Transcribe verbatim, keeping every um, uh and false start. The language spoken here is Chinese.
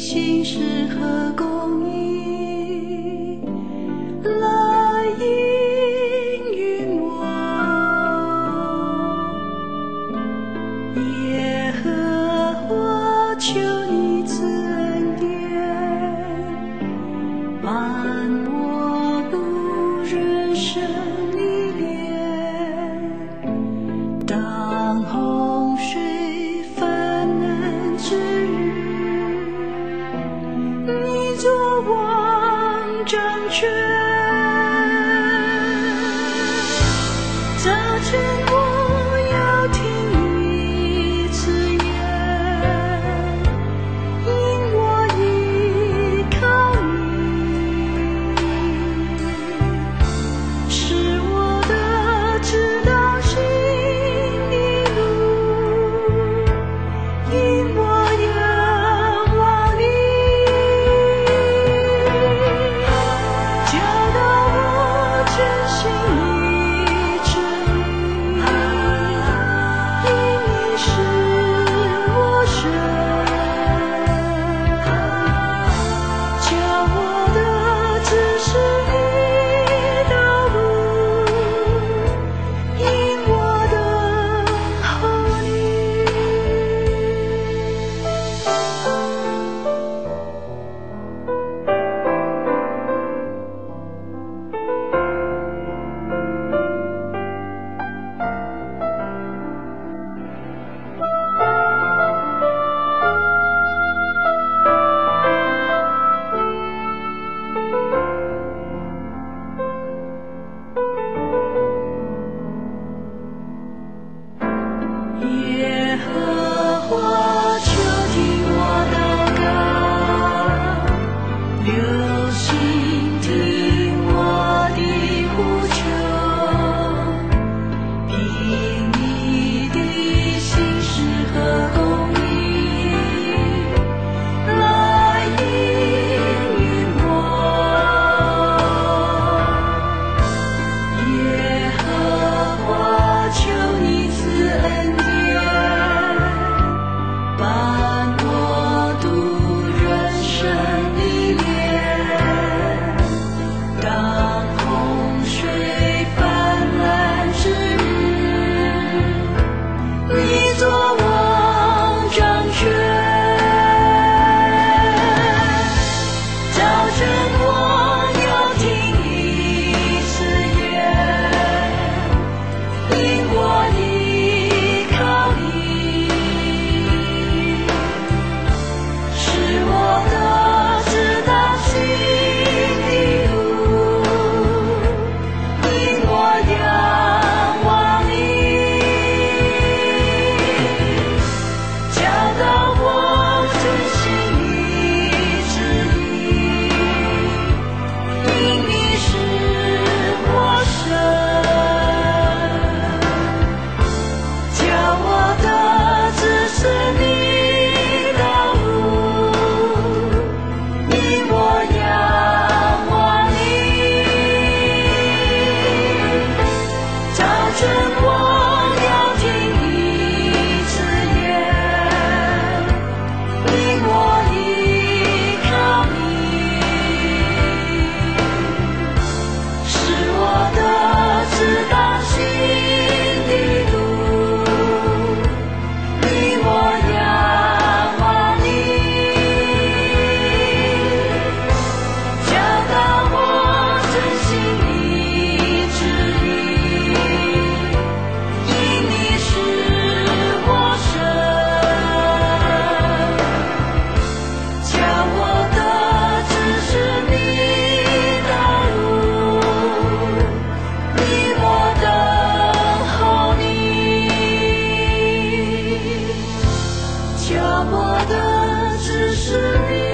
心事和公益来应允我。耶和华，求你赐恩典，伴我度人生历练。当洪水泛滥之日，你作王掌权。早晨我要听你赐言，因我依靠你，是我的指导性的路，因我仰望你，教导我遵行你旨意，因你是我神，教我的只是你道路，因我等候你。耶和华，求听我祷告，留心听我的呼求，凭你的心事和公义来应允我。耶和华，求你赐恩典，伴我度人生历练。当洪水泛滥之日，你作王掌权。早晨我要听你赐言，因我依靠你，是我的指导性的路，因我仰望你，教导我遵行你旨意，因你是我神。教我的只是你道路，因我仰望你。早晨我要听你赐言，因我依靠你，是我的指导性的路，因我仰望你，教导我遵行你旨意，因你是我神。教我的只是你道路，因我等候你。教我的只是你。